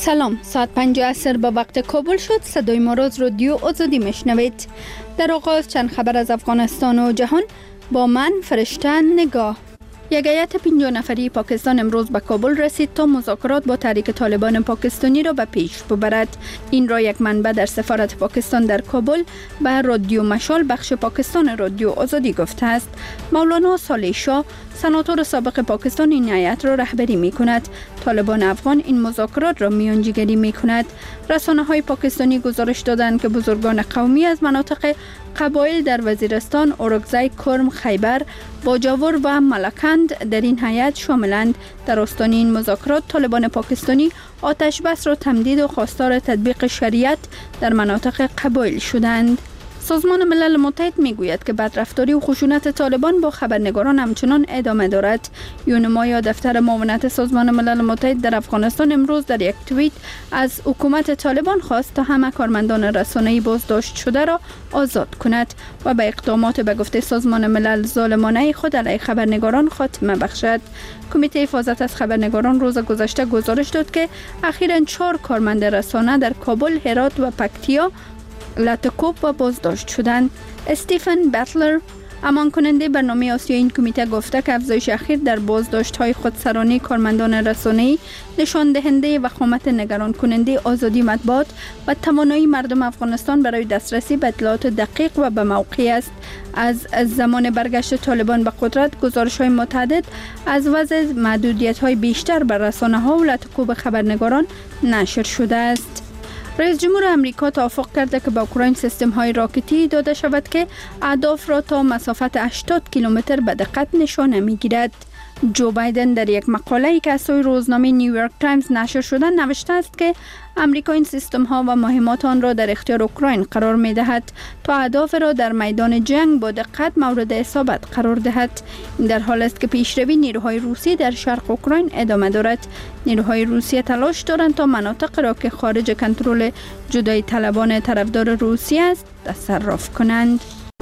سلام، ساعت 5 عصر به وقت کابل شد. صدای ما را از رادیو آزادی میشنوید. در آغاز چند خبر از افغانستان و جهان با من فرشته نگاه. یک هیئت 50 نفری پاکستان امروز به کابل رسید تا مذاکرات با تحریک طالبان پاکستانی را به پیش ببرد. این را یک منبع در سفارت پاکستان در کابل به رادیو مشال بخش پاکستان رادیو آزادی گفته است. مولانا صالح شاه سناتور سابق پاکستان این هیئت را رهبری می کند. طالبان افغان این مذاکرات را میانجیگری می کند. رسانه‌های پاکستانی گزارش دادند که بزرگان قومی از مناطق قبایل در وزیرستان، اورکزای، کرم، خیبر، باجاور و ملکند در این هیئت شاملند. در آستانه این مذاکرات طالبان پاکستانی آتش بس را تمدید و خواستار تطبیق شریعت در مناطق قبایل شدند. سازمان ملل متحد میگوید که بدرفتاری و خشونت طالبان با خبرنگاران همچنان ادامه دارد. یونما یا دفتر معاونت سازمان ملل متحد در افغانستان امروز در یک توییت از حکومت طالبان خواست تا همه کارمندان رسانه‌ای بازداشت شده را آزاد کند و به اقدامات به گفته سازمان ملل ظالمانه خود علیه خبرنگاران خاتمه بخشد. کمیته حفاظت از خبرنگاران روز گذشته گزارش داد که اخیراً 4 کارمند رسانه در کابل، هرات و پکتیا لاتکوب و بازداشت شدند. استیفن بتلر امان کننده برنامه آسیایی این کمیته گفته که افزایش اخیر در بازداشت های خودسرانه کارمندان رسانه‌ای نشان دهنده وخامت نگران کننده آزادی مطبوعات و توانایی مردم افغانستان برای دسترسی به اطلاعات دقیق و به موقع است. از زمان برگشت طالبان به قدرت گزارش های متعدد از وضع محدودیت های بیشتر بر رسانه ها و لاتکوب خبرنگاران نشر شده است. رئیس جمهور امریکا توافق کرده که به اوکراین سیستم های راکتی داده شود که اهداف را تا مسافت 80 کیلومتر به دقت نشانه میگیرد. جو بایدن در یک مقاله‌ای که از سوی روزنامه نیویورک تایمز نشر شده نوشته است که امریکا این سیستم ها و مهمات آن را در اختیار اوکراین قرار می دهد تا اهداف را در میدان جنگ با دقت مورد اصابت قرار دهد. این در حال است که پیشروی نیروهای روسی در شرق اوکراین ادامه دارد. نیروهای روسیه تلاش دارند تا مناطق را که خارج کنترل جدایی طلبان طرفدار روسیه است تصرف کنند.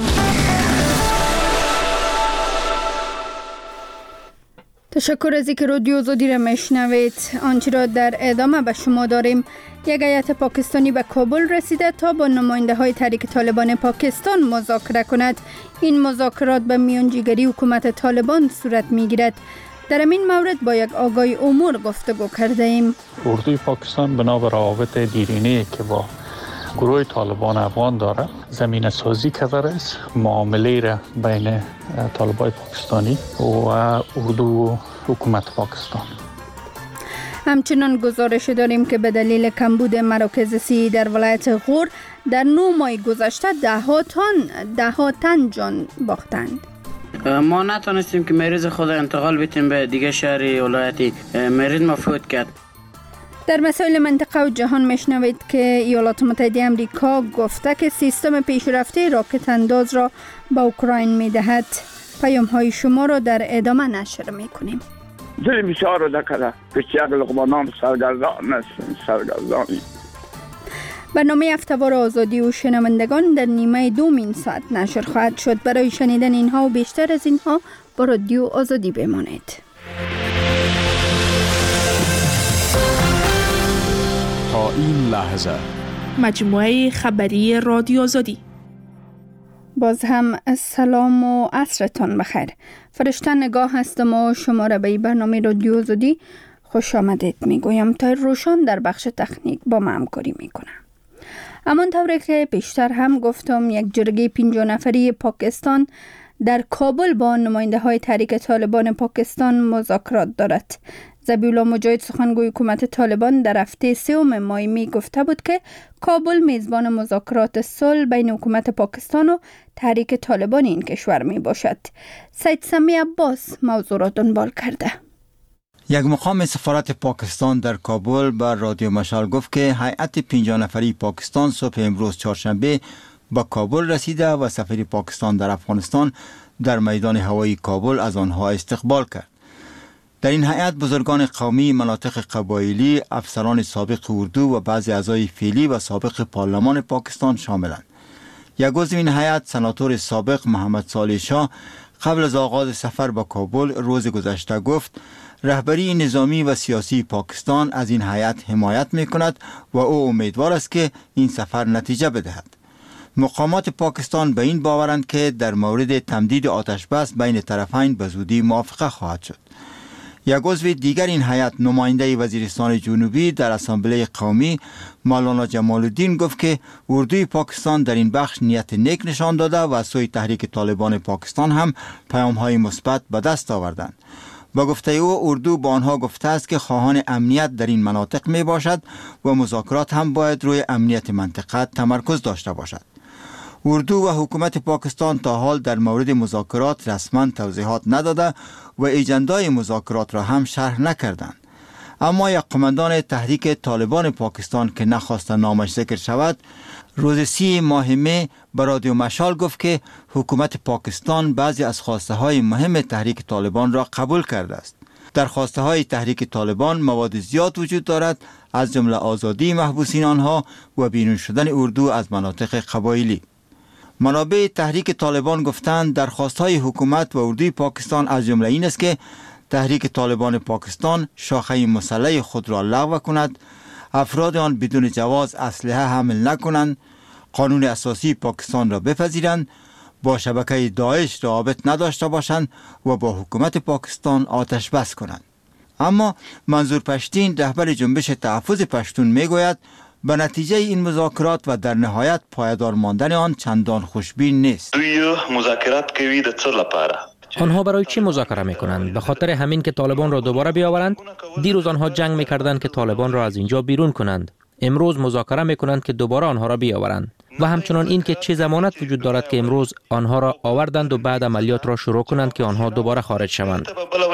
تشکر از اینکه رادیو آزادی را میشنوید. آنچه را در ادامه به شما داریم. یک هیئت پاکستانی به کابل رسیده تا با نماینده های تحریک طالبان پاکستان مذاکره کند. این مذاکرات به میانجیگری حکومت طالبان صورت میگیرد. در این مورد با یک آگاه امور گفتگو کرده ایم. اردوی پاکستان بنابر روابط دیرینه‌ای که با گروه طالبان افغان داره زمینه سازی کرده است معامله را بین طالبان پاکستانی و اردو و حکومت پاکستان. همچنان گزارش داریم که به دلیل کمبود مراکز صحی در ولایت غور در 9 ماه گذشته ده ها تن جان باختند. ما نتونستیم که مریض خود انتقال بدیم به دیگه شهر ولایتی. مریض مفوت کرد. در مسائل منطقه و جهان میشنوید که ایالات متحده آمریکا گفته که سیستم پیشرفته راکت انداز را به اوکراین میدهد. پیام های شما را در ادامه نشر میکنیم. دل بسیار دکره که یک لقمانان سرگردانی. برنامه هفته‌وار آزادی و شنوندگان در نیمه دوم این ساعت نشر خواهد شد. برای شنیدن اینها و بیشتر از اینها با رادیو آزادی بمانید. تا این لحظه مجموعه خبری رادیو آزادی. باز هم سلام و عصرتان بخیر. فرشته نگاه هستم و شما را به برنامه رادیو آزادی خوش آمدید میگویم. تا روشان در بخش تکنیک با ما همکاری میکنه. همانطور که بیشتر هم گفتم یک جرگه 50 نفری پاکستان در کابل با نماینده های تحریک طالبان پاکستان مذاکرات دارد. ذبیح الله مجاهد سخنگوی حکومت طالبان در هفته 3 ماه می گفته بود که کابل میزبان مذاکرات صلح بین حکومت پاکستان و تحریک طالبان این کشور می باشد. سید سمی عباس موضوع را دنبال کرده. یک مقام سفارت پاکستان در کابل بر رادیو مشال گفت که هیئت 50 نفری پاکستان صبح امروز چهارشنبه به کابل رسیده و سفیر پاکستان در افغانستان در میدان هوایی کابل از آنها استقبال کرد. در این هیئت بزرگان قومی، مناطق قبایلی، افسران سابق اردو و بعضی اعضای فعلی و سابق پارلمان پاکستان شاملند. یک عضو این هیئت سناتور سابق محمد صالح شاه قبل از آغاز سفر به کابل روز گذشته گفت رهبری نظامی و سیاسی پاکستان از این هیئت حمایت می‌کند و او امیدوار است که این سفر نتیجه بدهد. مقامات پاکستان به این باورند که در مورد تمدید آتش بس بین طرفین به زودی موافقه خواهد شد. یک عضو دیگر این هیئت، نماینده وزیرستان جنوبی در اسامبله قومی مولانا جمال الدین، گفت که اردوی پاکستان در این بخش نیت نیک نشان داده و از سوی تحریک طالبان پاکستان هم پیام‌های مثبت به دست آوردند. با گفته او، اردو با آنها گفته است که خواهان امنیت در این مناطق می باشد و مذاکرات هم باید روی امنیت منطقه تمرکز داشته باشد. اردو و حکومت پاکستان تا حال در مورد مذاکرات رسما توضیحات نداده و ایجندای مذاکرات را هم شرح نکردند. اما یک قماندان تحریک طالبان پاکستان که نخواست نامش ذکر شود، روز 30 ماه می به رادیو مشال گفت که حکومت پاکستان بعضی از خواسته های مهم تحریک طالبان را قبول کرده است. در خواسته های تحریک طالبان مواد زیاد وجود دارد، از جمله آزادی محبوسین آنها و بیرون شدن اردو از مناطق قبایلی. منابع تحریک طالبان گفتند درخواست‌های حکومت و اردوی پاکستان از جمله این است که تحریک طالبان پاکستان شاخه مسلح خود را لغو کند، افراد آن بدون جواز اسلحه حمل نکنند، قانون اساسی پاکستان را بپذیرند، با شبکه داعش روابط نداشته باشند و با حکومت پاکستان آتش بس کنند. اما منظور پشتین، رهبر جنبش تحفظ پشتون، میگوید به نتیجه این مذاکرات و در نهایت پایدار ماندن آن چندان خوشبین نیست. دوی مذاکرات کوي د څه لپاره؟ آنها برای چی مذاکره میکنند؟ به خاطر همین که طالبان را دوباره بیاورند؟ دیروز آنها جنگ میکردند که طالبان را از اینجا بیرون کنند. امروز مذاکره میکنند که دوباره آنها را بیاورند. و همچنان این که چه ضمانت وجود دارد که امروز آنها را آوردند و بعد عملیات را شروع کنند که آنها دوباره خارج شوند.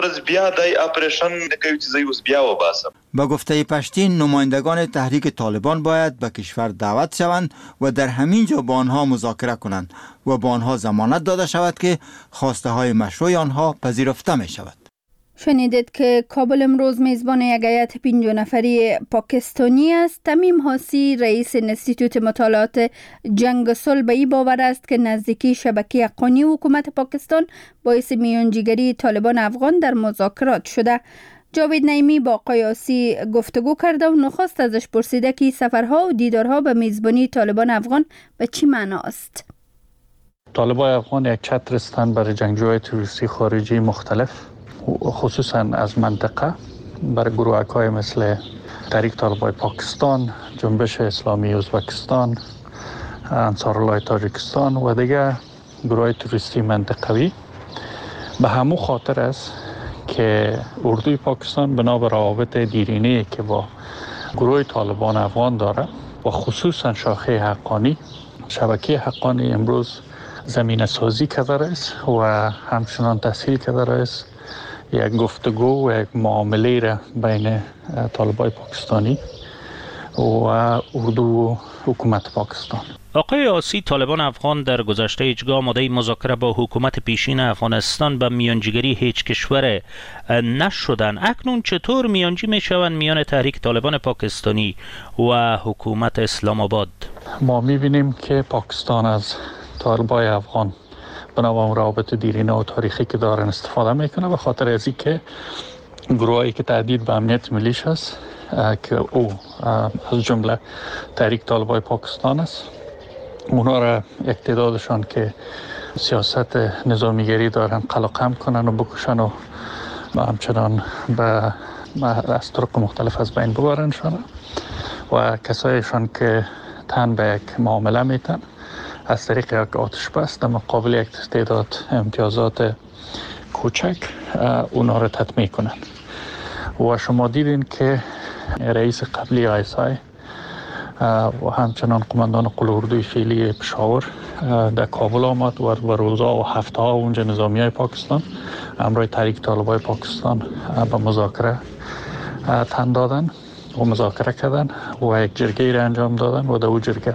با گفته پشتین، نمایندگان تحریک طالبان باید به کشور دعوت شوند و در همین جا با آنها مذاکره کنند و با آنها ضمانت داده شود که خواسته های مشروع آنها پذیرفته می شود. شنیدید که کابل امروز میزبان یک هیئت 50 نفری پاکستانی است. تمیم حاسی، رئیس انستیتوت مطالعات جنگ و صلح، به این باور است که نزدیکی شبکه حقانی حکومت پاکستان باعث میانجیگری طالبان افغان در مذاکرات شده. جاوید نعیمی با آقای حاسی گفتگو کرده و نخست ازش پرسیده که سفرها و دیدارها به میزبانی طالبان افغان به چی معنا است. طالبان افغان یک چتر هستند برای جنگجوهای تروریستی خارجی مختلف، خصوصا از منطقه، برای گروه‌های مثل تحریک طالبان پاکستان، جنبش اسلامی ازبکستان، انصارالله تاجیکستان و دیگر گروه‌های تروریستی منطقوی. به همون خاطر است که اردوی پاکستان بنا به روابط دیرینه‌ای که با گروه طالبان افغان داره و خصوصا شاخه حقانی، شبکه حقانی، امروز زمینه سازی کرده است و همچنان تسهیل کرده است یک گفتگو و یک معامله را بین طالبان پاکستانی و اردو و حکومت پاکستان. آقای حاسی، طالبان افغان در گذشته هیچگاه آماده مذاکره با حکومت پیشین افغانستان به میانجیگری هیچ کشور نشدند. اکنون چطور میانجی میشوند میان تحریک طالبان پاکستانی و حکومت اسلام آباد؟ ما میبینیم که پاکستان از طالبان افغان بنابراین روابط دیرینه و تاریخی که دارن استفاده میکنه، به خاطر از اینکه گروهایی که تهدید به امنیت ملیش است که او از جمله تحریک طالبان پاکستان است، اونا را یک تعدادشان که سیاست نظامیگری دارن قلقم کنن و بکشن و همچنان به از طرق مختلف از بین ببرنشان و کسایشان که تن به یک معامله میتن از طریق یک آتش بس در مقابل یک تعداد امتیازات کوچک اونا را تطمیع کنند. و شما دیدین که رئیس قبلی آیسای و همچنان قماندان قوه اردوی فعلی پشاور در کابل آمد و روزها و هفته ها اونجا نظامی های پاکستان همراه تحریک طالبان پاکستان به مذاکره تن دادن و مذاکره کردن و یک جرگه را انجام دادن و در اون جرگه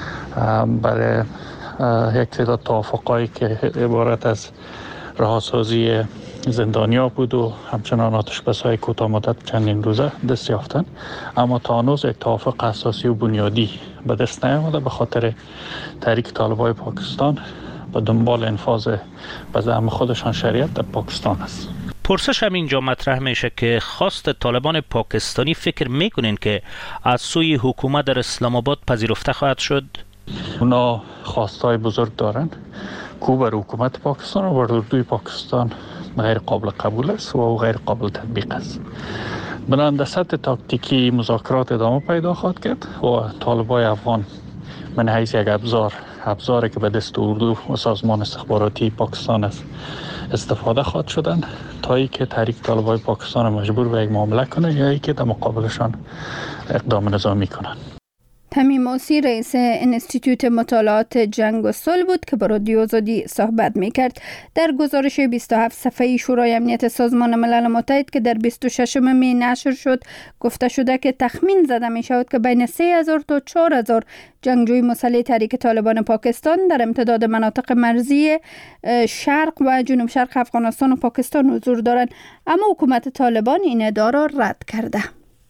برای یک تعداد توافقایی که عبارت از رهاسازی زندانیا بود و همچنان آتش‌بس‌های کوتاه مدت چندین روزه دست یافتن، اما تا هنوز یک توافق اساسی و بنیادی به دست نیامده به خاطر تحریک طالبان پاکستان به دنبال انفاذ به زعم خودشان شریعت در پاکستان است. پرسش هم اینجا مطرح میشه که خواست طالبان پاکستانی فکر میکنین که از سوی حکومت در اسلام آباد پذیرفته خواهد شد؟ اونا خواستای بزرگ دارن که بر حکومت پاکستان و بر اردوی پاکستان غیر قابل قبول است و غیر قابل تطبیق است. بنابراین در سطح تاکتیکی مذاکرات ادامه پیدا خواهد کرد و طالبای افغان من حیث یک ابزاری که به دست اردو و سازمان استخباراتی پاکستان است استفاده خواهد شدن تا ای که تحریک طالبای پاکستان مجبور به یک معامله کنه یا ای که در مقابلشان اقدام نظامی کنند. تمیم موسی رئیس انستیتوت مطالعات جنگ و صلح بود که با رادیو آزادی صحبت میکرد. در گزارش 27 صفحه‌ای شورای امنیت سازمان ملل متحد که در 26 می نشر شد گفته شده که تخمین زده می شود که بین 3000 تا 4000 جنگجوی مسلح تحریک طالبان پاکستان در امتداد مناطق مرزی شرق و جنوب شرق افغانستان و پاکستان حضور دارند، اما حکومت طالبان این ادعا را رد کرده.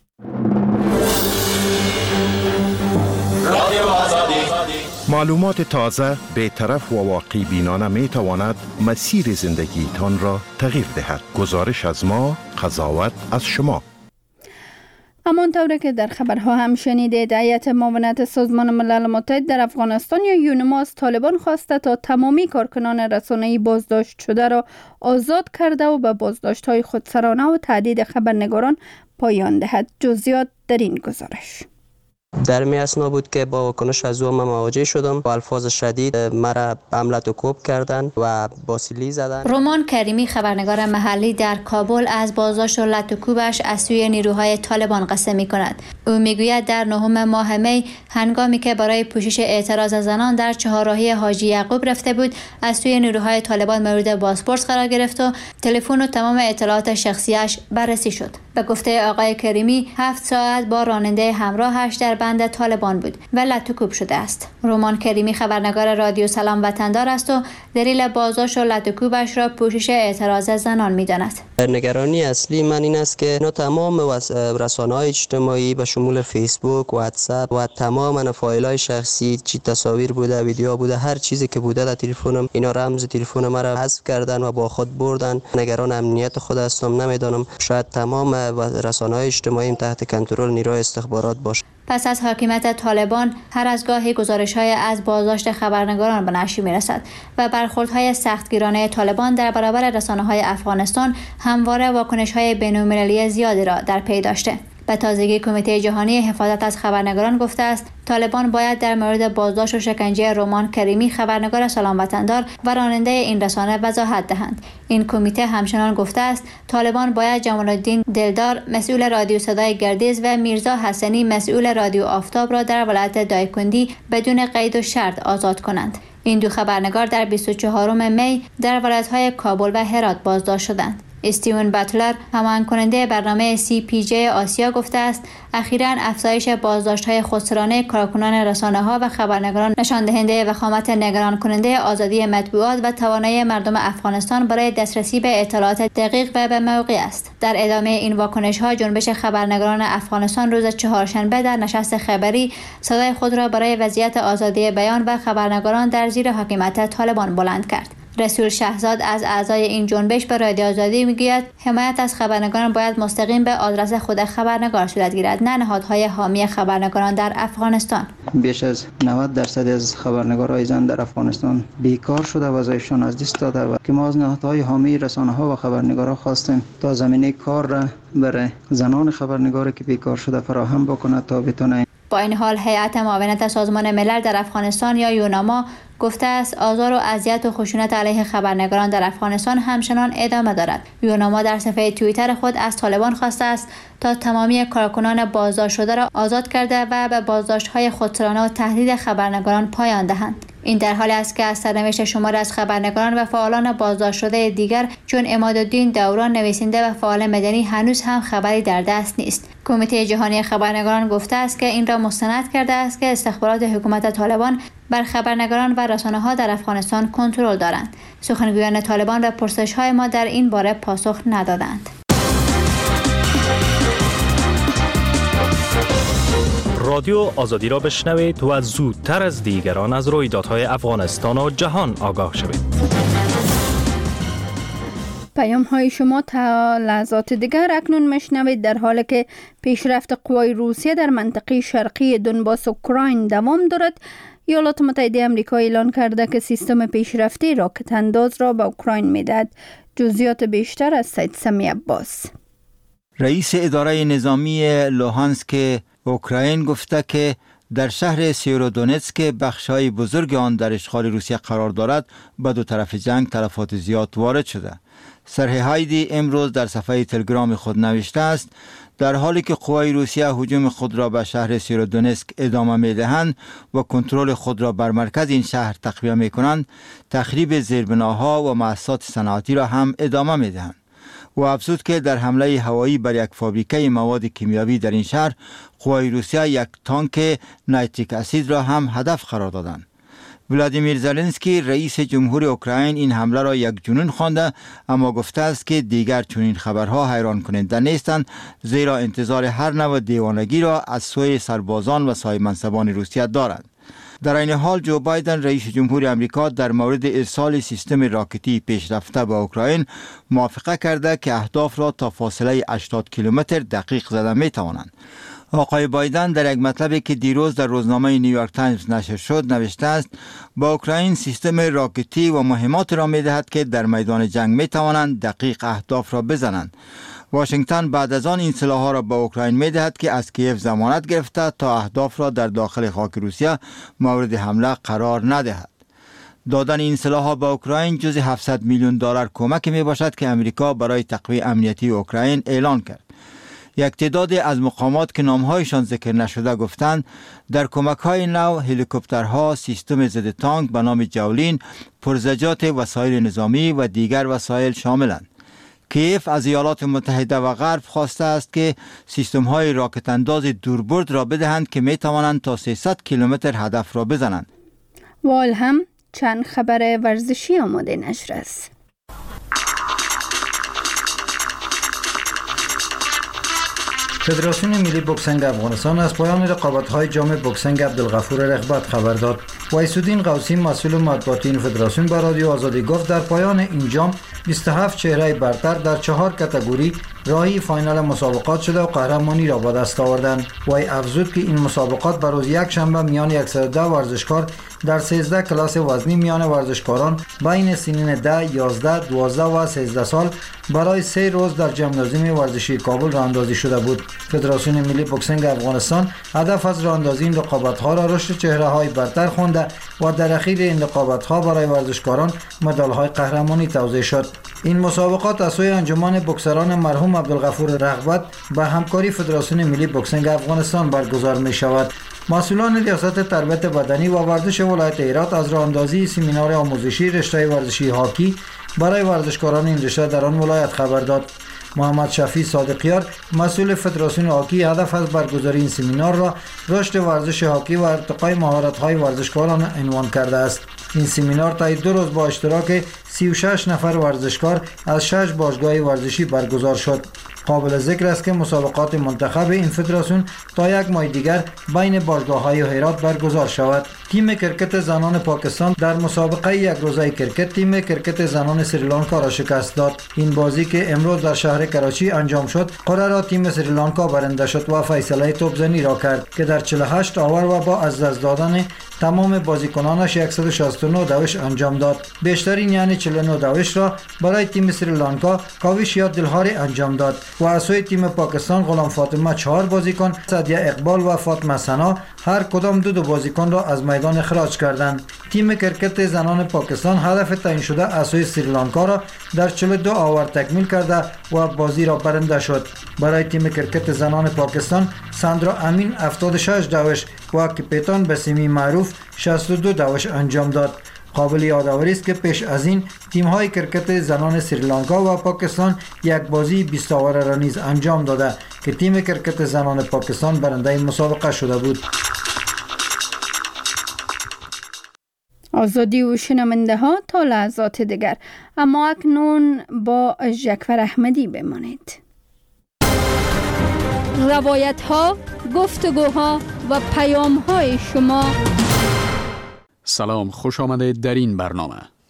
معلومات تازه، بی‌طرف و واقعی بینانه می تواند مسیر زندگی تان را تغییر دهد. گزارش از ما، قضاوت از شما. همانطور که در خبرها هم شنیدید، هیئت معاونت سازمان ملل متحد در افغانستان یا یونما از طالبان خواسته تا تمامی کارکنان رسانه‌ای بازداشت شده را آزاد کرده و به بازداشت‌های خودسرانه و تهدید خبرنگاران پایان دهد. جزئیات در این گزارش. در می اسنا بود که با واکنش از او مواجه شدم. با الفاظ شدید مرا حملت و کوب کردند و با سیلی زدند. رومان کریمی خبرنگار محلی در کابل از بازداشت و لط و کوبش از سوی نیروهای طالبان قصه می کند. او میگوید در 9 ماه می هنگامی که برای پوشش اعتراض زنان در چهارراهی حاجی یعقوب رفته بود، از سوی نیروهای طالبان مورد بازپرس قرار گرفت و تلفن و تمام اطلاعات شخصیش بررسی شد. به گفته آقای کریمی 7 ساعت با راننده همراهش در بند طالبان بود و لط و کوب شده است. رومان کریمی خبرنگار رادیو سلام وطندار است و دلیل بازداشت و لط و کوبش را پوشش اعتراض زنان می‌داند. نگرانی اصلی من این است که تمام رسانه‌های اجتماعی به شمول فیسبوک، واتساپ و تمام فایل‌های شخصی، چی تصاویر بوده، ویدیو بوده، هر چیزی که بوده در تلفنم، اینا رمز تلفن مرا حذف کردن و با خود بردن. نگران امنیت خود هستم، نمیدانم شاید تمام رسانه‌های اجتماعی تحت کنترل نیروی استخبارات باشه. پس از حاکمیت طالبان هر از گاهی گزارش‌های از بازداشت خبرنگاران به نشر می‌رسد و برخوردهای سختگیرانه طالبان در برابر رسانه‌های افغانستان همواره واکنش‌های بین‌المللی زیادی را در پی داشته. به تازگی کمیته جهانی حفاظت از خبرنگاران گفته است طالبان باید در مورد بازداشت و شکنجه رومان کریمی خبرنگار سلام وطندار و راننده این رسانه وضاحت دهند. این کمیته همچنان گفته است طالبان باید جمال الدین دلدار مسئول رادیو صدای گردیز و میرزا حسنی مسئول رادیو آفتاب را در ولایت دایکندی بدون قید و شرط آزاد کنند. این دو خبرنگار در 24 می در ولایت‌های کابل و هرات بازداشت شدند. استیون باتلر هماهنگ کننده برنامه CPJ آسیا گفته است اخیراً افزایش بازداشت‌های خودسرانه کارکنان رسانه‌ها و خبرنگاران نشان دهنده وخامت نگران کننده آزادی مطبوعات و توانایی مردم افغانستان برای دسترسی به اطلاعات دقیق و به موقع است. در ادامه این واکنش‌ها جنبش خبرنگاران افغانستان روز چهارشنبه در نشست خبری صدای خود را برای وضعیت آزادی بیان و خبرنگاران در زیر حاکمیت طالبان بلند کرد. رسول شهزاد از اعضای این جنبش به رادیو آزادی میگوید حمایت از خبرنگاران باید مستقیم به آدرس خود خبرنگار صورت گیرد، نه نهادهای حامی خبرنگاران در افغانستان. بیش از 90% از خبرنگارای زن در افغانستان بیکار شده و وظایفشان از دست داده و که ما از نهادهای حامی رسانه‌ها و خبرنگاران خواستیم تا زمینه کار را برای زنان خبرنگاری که بیکار شده فراهم بکند تا بتونه. با این حال هیئت معاونت سازمان ملل در افغانستان یا یوناما گفته است آزار و اذیت و خشونت علیه خبرنگاران در افغانستان همچنان ادامه دارد. یوناما در صفحه توییتر خود از طالبان خواسته است تا تمامی کارکنان بازداشت شده را آزاد کرده و به بازداشت‌های خودسرانه و تهدید خبرنگاران پایان دهند. این در حالی است که از سرنوشت شمار از خبرنگاران و فعالان بازداشت شده دیگر چون عمادالدین دوران نویسنده و فعال مدنی هنوز هم خبری در دست نیست. کمیته جهانی خبرنگاران گفته است که این را مستند کرده است که استخبارات حکومت طالبان بر خبرنگاران و رسانه‌ها در افغانستان کنترل دارند. سخنگویان طالبان به پرسش‌های ما در این باره پاسخ ندادند. رادیو آزادی را بشنوید و زودتر از دیگران از رویدادهای افغانستان و جهان آگاه شوید. پیام های شما تا لحظات دیگر اکنون مشنوید. در حالی که پیشرفت قوای روسیه در منطقه شرقی دونباس اوکراین دوام دارد، ایالات متحده آمریکا اعلان کرده که سیستم پیشرفته راکت انداز را به اوکراین میدهد. جزئیات بیشتر از سید سمی عباس. رئیس اداره نظامی لوهانسک اوکراین گفته که در شهر سیورودونتسک بخش‌های بزرگ آن در اشغال روسیه قرار دارد، به دو طرف جنگ تلفات زیاد وارد شده. سرهی هایدی امروز در صفحه تلگرام خود نوشته است: در حالی که قوای روسیه هجوم خود را به شهر سیورودونتسک ادامه می‌دهند و کنترل خود را بر مرکز این شهر تقویه می‌کنند، تخریب زیربناها و مؤسسات صنعتی را هم ادامه می‌دهند. و افزود که در حمله هوایی بر یک فابریکه مواد کیمیاوی در این شهر، قوای روسیه یک تانک نیتریک اسید را هم هدف قرار دادند. ولادیمیر زلنسکی رئیس جمهور اوکراین این حمله را یک جنون خوانده، اما گفته است که دیگر چنین خبرها حیران کننده نیستند، زیرا انتظار هر نوع دیوانگی را از سوی سربازان و صاحب منصبان روسیه دارند. در این حال جو بایدن رئیس جمهور امریکا در مورد ارسال سیستم راکتی پیشرفته به اوکراین موافقه کرده که اهداف را تا فاصله 80 کیلومتر دقیق زده می توانند. آقای بایدن در یک مطلبی که دیروز در روزنامه نیویورک تایمز نشر شد نوشته است: با اوکراین سیستم راکتی و مهمات را می دهد که در میدان جنگ می توانند دقیق اهداف را بزنند. واشنگتن بعد از آن این سلاح‌ها را به اوکراین می دهد که از کیف ضمانت گرفته تا اهداف را در داخل خاک روسیه مورد حمله قرار ندهد. دادن این سلاح‌ها به اوکراین جز 700 میلیون دلار کمک می باشد که امریکا برای تقویت امنیتی اوکراین اعلان کرد. یک تعداد از مقامات که نام‌هایشان ذکر نشده گفتند در کمک‌های نو هلیکوپترها، سیستم ضد تانک به نام جاولین، پرزجات وسایل نظامی و دیگر وسایل شاملند. کیف از ایالات متحده و غرب خواسته است که سیستم‌های راکت انداز دوربرد را بدهند که می توانند تا 300 کیلومتر هدف را بزنند. وال هم چند خبر ورزشی آماده نشر است. فدراسیون ملی بوکسینگ افغانستان از پایان رقابت‌های جام بوکسینگ عبدالغفور رغبت خبر داد. وایس‌الدین قوسی مسئول مطبوعاتی این فدراسیون به رادیو آزادی گفت در پایان این جام 27 چهره برتر در 4 کاتگوری راهی فاینال مسابقات شده و قهرمانی را به دست آوردند. وی افزود که این مسابقات به روز یک شنبه میان 110 ورزشکار در 13 کلاس وزنی میان ورزشکاران بین سنین 10, 11, 12 و 13 سال برای 3 روز در ژیمنازیوم ورزشی کابل راهاندازی شده بود. فدراسیون ملی بوکسینگ افغانستان هدف از راهاندازی این رقابت‌ها را رشد چهره‌های برتر خوانده و در اخیر این رقابت‌ها برای ورزشکاران مدال‌های قهرمانی توزیع شد. این مسابقات از سوی انجمن بوکسران مرحوم عبدالغفور رغبت به همکاری فدراسیون ملی بوکسینگ افغانستان برگزار می‌شود. مسئولان ریاست تربیت بدنی و ورزش ولایت هرات از راهاندازی سمینار آموزشی رشته ورزشی هاکی برای ورزشکاران این رشته در آن ولایت خبر داد. محمد شفیع صادقیار مسئول فدراسیون هاکی هدف از برگزاری این سمینار را رشد ورزش هاکی و ارتقای مهارت‌های ورزشکاران عنوان کرده است. این سمینار تا 2 روز با اشتراک 36 نفر ورزشکار از 6 باشگاه ورزشی برگزار شد. قابل ذکر است که مسابقات منتخب این فدراسیون تا 1 ماه دیگر بین باشگاه‌های هرات برگزار شود. تیم کرکت زنان پاکستان در مسابقه یک روزه کرکت تیم کرکت زنان سریلانکا را شکست داد. این بازی که امروز در شهر کراچی انجام شد، قرعه را تیم سریلانکا برنده شد و فیصله توپزنی را کرد که در 48 آور و با از دست دادن تمام بازیکنانش 169 دوش انجام داد. بیشترین یعنی 49 دوش را برای تیم سریلانکا کاوش یا دلهاری انجام داد و از سوی تیم پاکستان غلام فاطمه 4 بازیکن، سعدیه اقبال و فاطمه سنا هر کدام 2 بازیکن را از میدان اخراج کردند. تیم کرکت زنان پاکستان هدف تعیین شده از سوی سریلانکا را در 42 آور تکمیل کرده و بازی را برنده شد. برای تیم کرکت زنان پاکستان ساندرا امین 76 دوش و کپیتان بسیمی معروف 62 دوش انجام داد. قابل یادآوری است که پیش از این تیم‌های کرکت زنان سریلانکا و پاکستان یک بازی 20 آوره را نیز انجام داده که تیم کرکت زنان پاکستان برنده این مسابقه شده بود. آزادی و شنونده ها تا لحظات دیگر، اما اکنون با جعفر احمدی بمانید. روایت ها، گفتگوها و پیام های شما. سلام، خوش آمدید در این برنامه.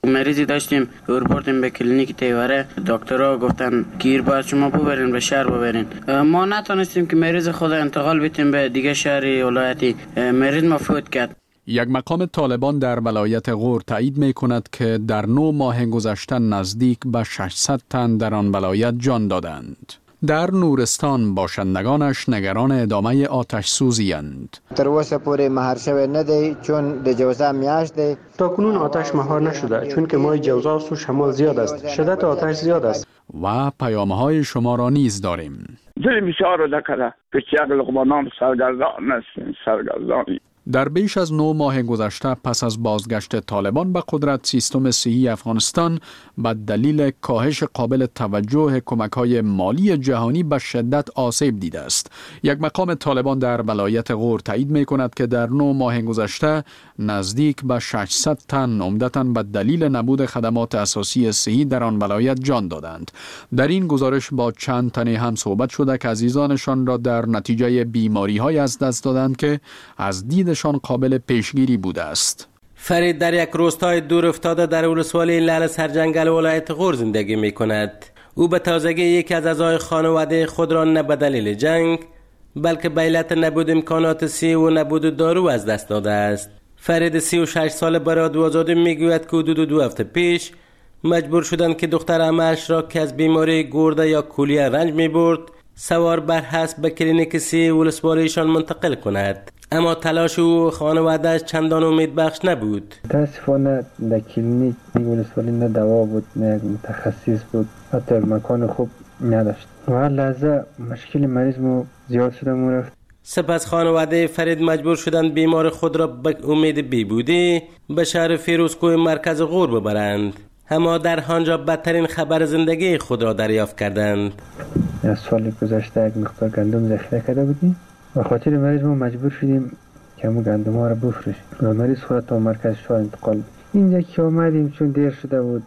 مریضی داشتیم بردیم به کلینیک تیوره، دکترها گفتن گیر باید شما ببرین به شهر ببرین. ما نتونستیم که مریض خود انتقال بدیم به دیگه شهری ولایتی. مریض ما فوت کرد. یک مقام طالبان در ولایت غور تایید می کند که در 9 ماه گذشته نزدیک به 600 تن در آن ولایت جان دادند. در نورستان باشندگانش نگران ادامه آتش سوزی اند. تر اوسه پورې مهار شوی نه دی چون د جوزا میاشت دی. تا کنون آتش مهار نشده چون که ماه جوزا و شمال زیاد است. شدت آتش زیاد است. و پیام‌های شما را نیز داریم. دل بسیار دکره که یک لقمانان سرگردان است سرگردانی. در بیش از 9 ماه گذشته پس از بازگشت طالبان به قدرت، سیستم صحی افغانستان به دلیل کاهش قابل توجه کمک‌های مالی جهانی به شدت آسیب دیده است. یک مقام طالبان در ولایت غور تایید می‌کند که در 9 ماه گذشته نزدیک به 600 تن عمدتاً به دلیل نبود خدمات اساسی صحی در آن ولایت جان دادند. در این گزارش با چند تن هم صحبت شده که عزیزانشان را در نتیجه بیماری‌های از دست دادند که از دیدشان قابل پیشگیری بوده است. فرید در یک روستای دور افتاده در ولسوالی لعل سرجنگل ولایت غور زندگی می کند. او به تازگی یکی از اعضای خانواده خود را نه به دلیل جنگ بلکه به علت نبود امکانات صحی و نبود دارو از دست داده است. فرید 36 ساله به رادیو آزادی میگوید که حدود 2 هفته پیش مجبور شدند که دختر عمه‌اش را که از بیماری گرده یا کولیه رنج می‌برد سوار بر اسب به کلینیک صحی ولسوالیشان منتقل کند. اما تلاش او خانواده‌اش چندان امیدبخش نبود. متاسفانه در کلینیک ولسوالی نه دوا بود نه متخصص بود، حتی مکان خوب نداشت. و هر لحظه مشکل مریض مو زیاد شده مو رفت. سپس خانواده فرید مجبور شدند بیمار خود را به امید بیبودی به شهر فیروزکوه مرکز غور ببرند. اما در آنجا بدترین خبر زندگی خود را دریافت کردند. از سال گذشته یک مقدار گندم ذخیره کرده بودیم و خاطر مریض ما مجبور شدیم که همون گندم ها را بفروشیم و مریض خود تا مرکز شهر انتقال. اینجا که آمدیم چون دیر شده بود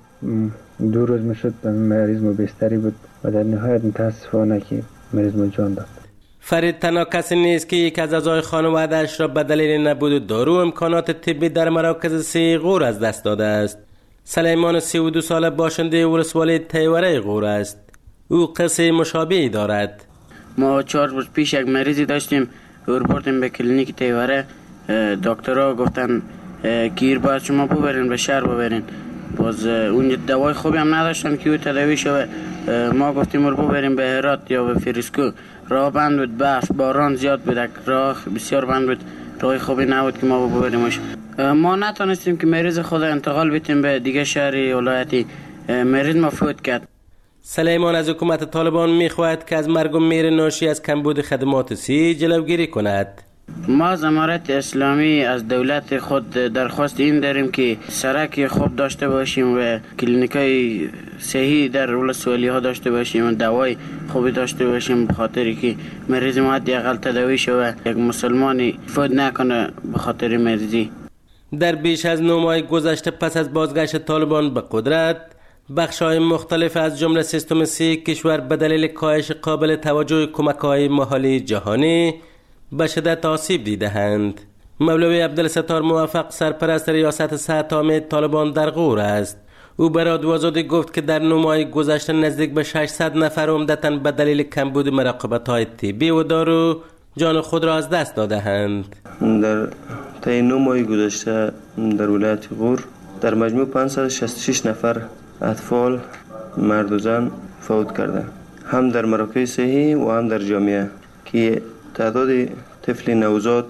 2 روز میشد مریض ما بستری بود و در نهایت متاسفانه که مریض ما جان داد. فرید تنها کسی نیست که یک از اعضای خانواده‌اش را به دلیل نبود دارو امکانات طبی در مراکز صحی غور از دست داده است. سلیمان 32 ساله باشنده ولسوالی تیوره غور است. او قصه مشابهی دارد. ما 4 روز پیش یک مریضی داشتیم بردیم به کلینیک تیوره، دکترها گفتن گیر باید شما ببرین به شهر ببرین. باز اون دوای خوبی هم نداشتن که او تداوی شوه. ما گفتیم رو ببریم به هرات یا به فیروزکو. راه بند بود، برف باران زیاد بود، راه بسیار بند بود، راه خوبی نبود که ما ببریمش. ما نتونستیم که مریض خود انتقال بدیم به دیگه شهری ولایتی. مریض ما فوت کرد. سلیمان از حکومت طالبان می‌خواهد که از مرگ و میر ناشی از کمبود خدمات صحی جلوگیری کند. ما از امارت اسلامی از دولت خود درخواست این داریم که سرک خوب داشته باشیم و کلینیکای صحی در ولسوالی ها داشته باشیم و دوای خوبی داشته باشیم، به خاطری که مریض ما حداقل تداوی شوه، یک مسلمانی فوت نکنه به خاطر مریضی. در بیش از 9 ماه گذشته پس از بازگشت طالبان به قدرت، بخش‌های مختلف از جمله سیستم صحی کشور به دلیل کاهش قابل توجه کمک‌های مالی جهانی به شدت آسیب دیده‌اند. مولوی عبدالستار موفق سرپرست ریاست صحت عامه طالبان در غور است. او به رادیو آزادی گفت که در 9 ماه گذشته نزدیک به 600 نفر عمدتاً به دلیل کمبود مراقبت‌های طبی و دارو جان خود را از دست داده‌اند. در طی 9 ماه گذشته در ولایت غور در مجموع 566 نفر اطفال مرد و زن فوت کردند، هم در مراکز صحی و هم در جامعه، که تعداد طفل نوزاد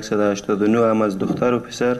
189 هم از دختر و پسر،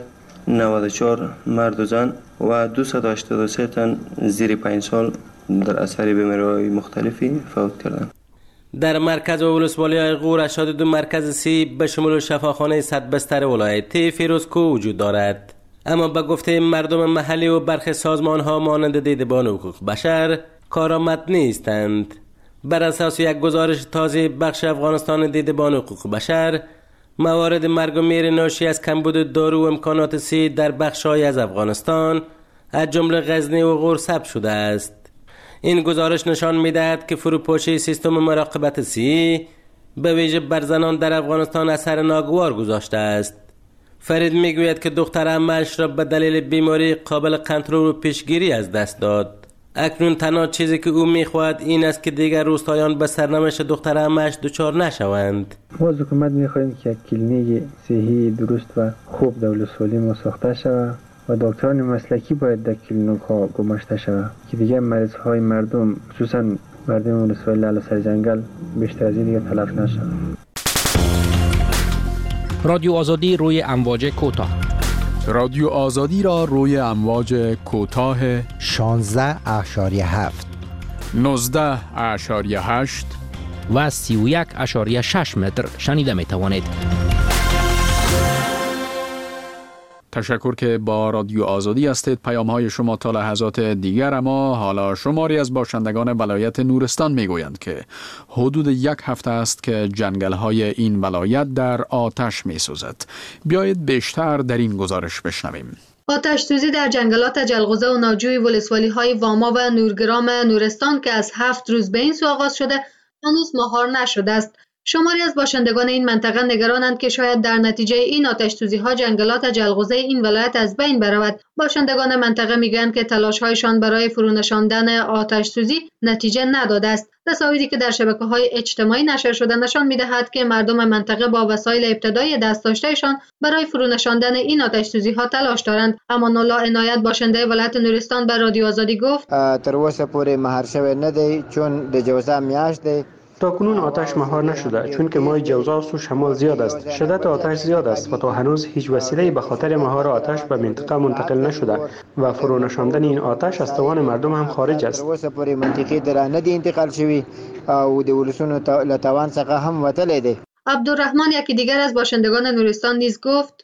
94 مرد و زن و 283 تن زیر 5 سال در اثر بیماری‌های مختلفی فوت کردند. در مرکز و ولسوالی غور 82 مرکز صحی به شمول شفاخانه 100 بستر ولایتی فیروزکوه وجود دارد. اما به گفته مردم محلی و برخی سازمان‌ها مانند دیدبان حقوق بشر کارآمد نیستند. بر اساس یک گزارش تازه بخش افغانستان دیدبان حقوق بشر، موارد مرگ و میر ناشی از کمبود دارو و امکانات صحی در بخش‌های از افغانستان از جمله غزنی و غور ثبت شده است. این گزارش نشان می‌دهد که فروپاشی سیستم مراقبت صحی به ویژه بر زنان در افغانستان اثر ناگوار گذاشته است. فرید میگوید که دختر عمه‌اش را به دلیل بیماری قابل کنترل و پیشگیری از دست داد. اکنون تنها چیزی که او میخواهد این است که دیگر روستایان به سرنوشت دختر عمه‌اش دچار نشوند. ما از حکومت میخواهیم که کلینیک صحی درست و خوب دولت سالم ساخته شود و دکتران مسلکی باید در کلینیک ها گماشته شود که دیگر مریض های مردم خصوصا مردم ولسوالی لعل سر جنگل بیشتر از این دیگر تلف نشود. رادیو آزادی روی امواج کوتاه. رادیو آزادی را روی امواج کوتاه 16.7 19.8 و 31.6 متر شنیده می توانید. تشکر که با رادیو آزادی هستید. پیام‌های شما تا لحظات دیگر. اما حالا شماری از باشندگان ولایت نورستان میگویند که حدود 1 هفته است که جنگل‌های این ولایت در آتش می‌سوزد. بیایید بیشتر در این گزارش بشنویم. آتش سوزی در جنگلات جلغوزه و ناجوی ولسوالی‌های واما و نورگرام نورستان که از 7 روز به این سو آغاز شده هنوز مهار نشده است. شماری از باشندگان این منطقه نگرانند که شاید در نتیجه این آتش‌سوزی‌ها جنگلات جلغوزه این ولایت از بین برود. باشندگان منطقه میگویند که تلاش‌هایشان برای فرونشاندن آتش‌سوزی نتیجه نداده است. تصاویری که در شبکه‌های اجتماعی نشر شده نشان می‌دهد که مردم منطقه با وسایل ابتدایی دست داشته‌شان برای فرونشاندن این آتش‌سوزی‌ها تلاش دارند. اما نولا عنایت باشنده ولایت نورستان به رادیو آزادی گفت: تر اوسه پورې مهار شوی نه دی چون د جوزا میاشت دی. تا کنون آتش مهار نشده چون که ماه جوزاست و شمال زیاد است. شدت آتش زیاد است و تا هنوز هیچ وسیله‌ای به خاطر مهار آتش به منطقه منتقل نشده و فرونشاندن این آتش از توان مردم هم خارج است. اوسه پورې منطقي در نه دی انتقال شوی او د ولسونو له توان څخه هم وتلی دی. عبدالرحمن یکی دیگر از باشندگان نورستان نیز گفت: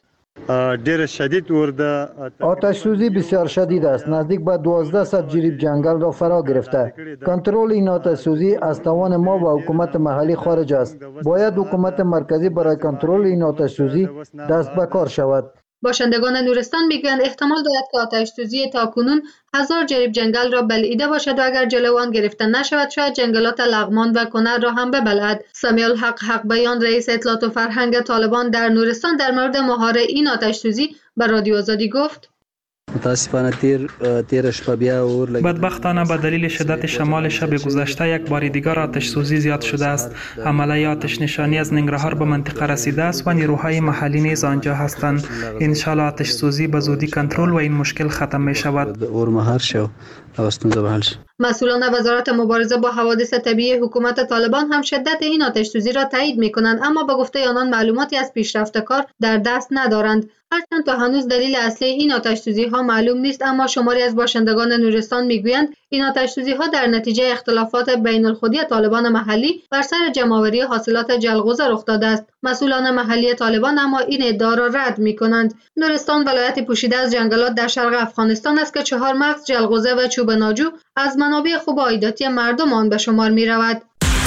آتش سوزی بسیار شدید است. نزدیک به 1200 جریب جنگل را فرا گرفته. کنترل این آتش سوزی از توان ما و حکومت محلی خارج است. باید حکومت مرکزی برای کنترل این آتش سوزی دست به کار شود. باشندگان نورستان میگویند احتمال دارد که آتش سوزی تاکنون 1000 جریب جنگل را بلعیده باشد و اگر جلو آن گرفته نشود شاید جنگلات لغمان و کنر را هم ببلعد. سمیع الحق حق بیان رئیس اطلاعات و فرهنگ طالبان در نورستان در مورد مهار این آتش سوزی به رادیو آزادی گفت: متاسفانه تیر شب بیا اور بدبختانه به دلیل شدت شمال شب گذشته یک بار دیگر آتش سوزی زیاد شده است. حمله آتش نشانی از ننگرهار به منطقه رسیده است و نیروهای محلی نیز آنجا هستند. ان شاء الله آتش سوزی به زودی کنترل و این مشکل ختم می شود. اور مهار شو استونزه به حل شد. مسئولان وزارت مبارزه با حوادث طبیعی حکومت طالبان هم شدت این آتش سوزی را تایید می کنند اما به گفته آنان معلوماتی از پیشرفت کار در دست ندارند. هرچند تا هنوز دلیل اصلی این آتش سوزی ها معلوم نیست اما شماری از باشندگان نورستان میگویند این آتش سوزی ها در نتیجه اختلافات بین الخودی طالبان محلی بر سر جمع‌آوری حاصلات جلغوزه رخ داده است. مسئولان محلی طالبان اما این ادعا را رد می کنند. نورستان ولایتی پوشیده از جنگلات در شرق افغانستان است که 4 مغز جلغوزه و چوب ناجو از منابع خوب عایداتی مردم آن به شمار می رود.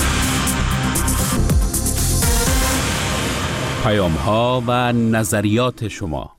پیام ها و نظریات شما.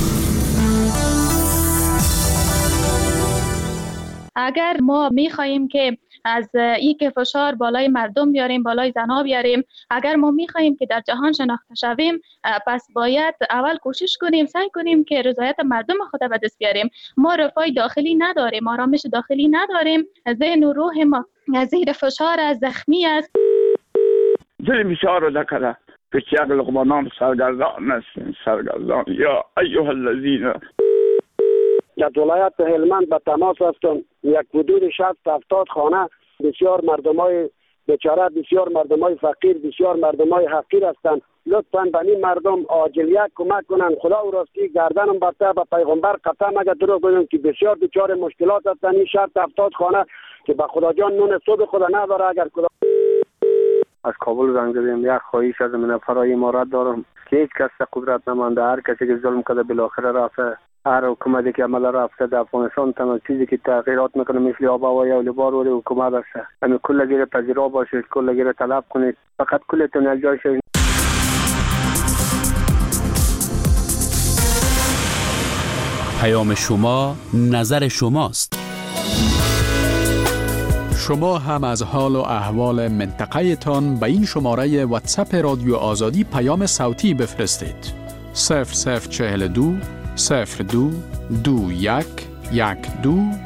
اگر ما می‌خواهیم که از این که فشار بالای مردم بیاریم، بالای زنها بیاریم، اگر ما می‌خواهیم که در جهان شناخته شویم، پس باید اول کوشش کنیم، سعی کنیم که رضایت مردم خود به دست بیاریم. ما رفاه داخلی نداریم، آرامش داخلی نداریم، ذهن و روح ما زیر فشار از زخمی است. دل بسیار رو دکره پیچه لقمانان سرگردان است. سرگردان یا ایها الذین در ولایت هلمند به تماس هستم. یک حدود 60-70 خانه بسیار مردمای بیچاره، بسیار مردمای فقیر، بسیار مردمای حقیر هستند. لطفاً به این مردم عاجلیت کمک کنن. خدا و راستی گردنم برته به پیغمبر قسم اگر دروغ بگم که بسیار دچار مشکلات هستند. این 60-70 خانه که به خدا جان نون صبح خدا نداره. اگر خدا از کابل زنگ زدیم، یک خواهش از من فرای امارات دارم که هیچ کس قدرت نمانده. هر کسی که ظلم کرده بالاخره رفته. هر حکومتی که عمل رفته در افغانستان تنها چیزی که تغییرات میکنه مثل آب و هوا یا لبار و حکومت است. همین کل گیر پذیرا باشید، کل گیر طلب کنید، فقط کلتون از جای شوید. پیام شما نظر شماست. شما هم از حال و احوال منطقه تان به این شماره واتساپ رادیو آزادی پیام صوتی بفرستید. 0042 02 21 12